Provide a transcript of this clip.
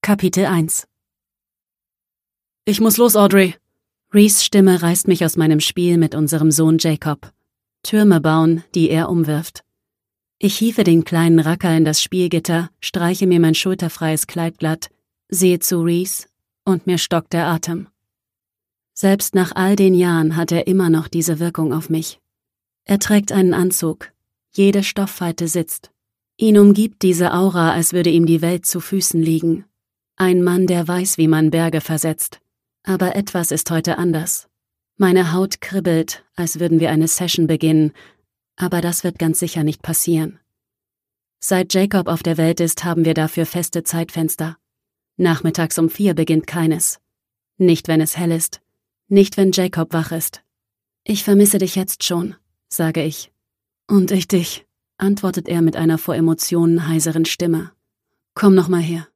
Kapitel 1. Ich muss los, Audrey. Reese' Stimme reißt mich aus meinem Spiel mit unserem Sohn Jacob. Türme bauen, die er umwirft. Ich hiefe den kleinen Racker in das Spielgitter, streiche mir mein schulterfreies Kleid glatt, sehe zu Reese und mir stockt der Atem. Selbst nach all den Jahren hat er immer noch diese Wirkung auf mich. Er trägt einen Anzug. Jede Stofffalte sitzt. Ihn umgibt diese Aura, als würde ihm die Welt zu Füßen liegen. Ein Mann, der weiß, wie man Berge versetzt. Aber etwas ist heute anders. Meine Haut kribbelt, als würden wir eine Session beginnen, aber das wird ganz sicher nicht passieren. Seit Jacob auf der Welt ist, haben wir dafür feste Zeitfenster. Nachmittags um 4 beginnt keines. Nicht, wenn es hell ist. Nicht, wenn Jacob wach ist. Ich vermisse dich jetzt schon, sage ich. Und ich dich, antwortet er mit einer vor Emotionen heiseren Stimme. Komm noch mal her.